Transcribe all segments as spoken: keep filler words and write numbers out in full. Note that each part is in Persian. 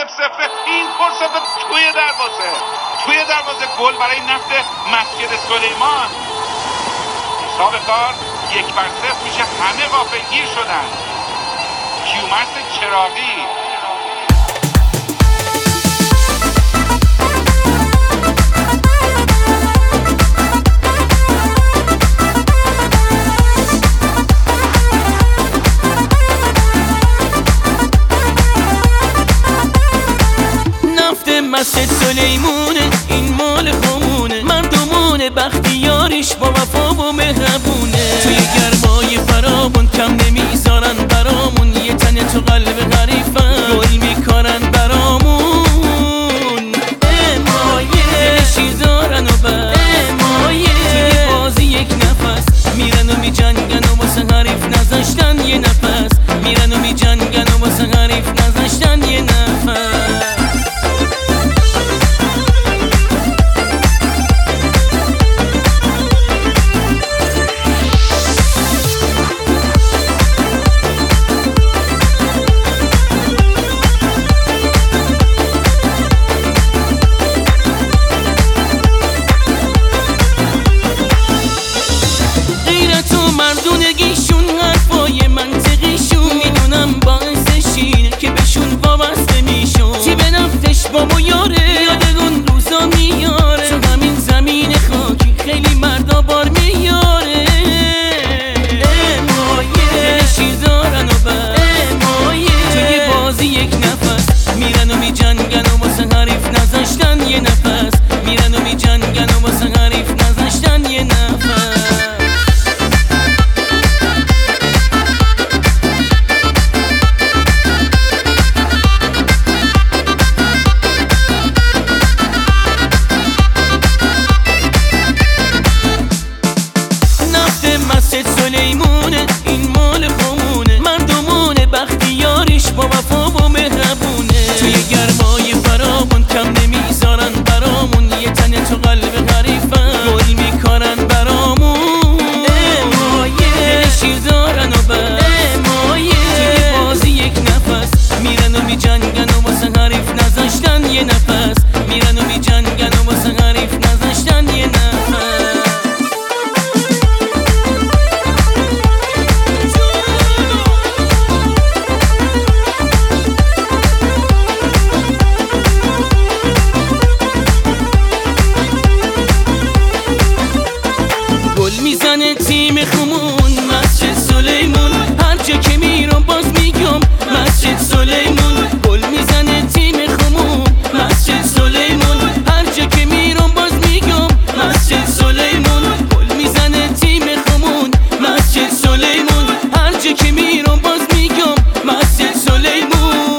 صفر صفر. این فرصت توی دروازه توی دروازه گل برای نفت مسجد سلیمان. حساب کار یک بر صفر میشه. همه غافلگیر شدن. کیومرث چراغی مسجد سلیمونه، این مال خمونه، مردمونه بختیاریش با وفا و مهربونه. توی گرمای فراون کم نمیذارن برامون، یه تنه تو قلب غریفن گل میکارن برامون. امایه شیر دارن و بر امایه توی بازی یک نفس میرن و میجنگن و واسه حریف نذاشتن یه نفس. میرن و میجنگن و واسه حریف نذاشتن یه نفس. مردونگیشون حرفای منطقیشون میدونم باعث شیر که بهشون وابسته میشون. تیم نفتش بابا یاره یاد اون روزا میاره. تو همین زمین خاکی خیلی مردا بار میاره. امایه شیر دارن و بر امایه توی بازی یک نفس میرن و میجنگن و واسه حریف نذاشتن یه نفس. میرن و میجنگن و واسه حریف نذاشتن یه نفس. مسجد سلیمونه، این مال خمونه، مردمونه بختیاریش با وفا و مهربونه. توی گرمای فراون کم نمیذارن برامون، یه تنه تو قلب غریفن گل میکارن برامون. امایه شیر دارن و بر امایه توی بازی یک نفس میرن و میجنگن و واسه حریف نذاشتن یه نفس. میرن و میجنگن و واسه حریف نذاشتن یه نفس. میزنه تیم خمون مسجد سلیمون، هر جا که میرم باز میگم مسجد سلیمون. گل میزنه تیم خمون مسجد سلیمون، هر جا که میرم باز میگم مسجد سلیمون. گل میزنه تیم خمون مسجد سلیمون، هر جا که میرم باز میگم مسجد سلیمون.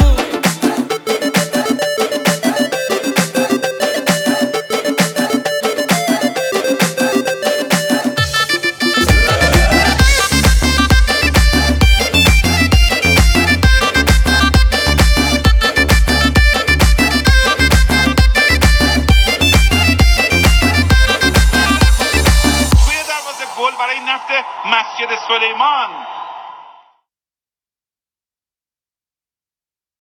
برای نفت مسجد سلیمان.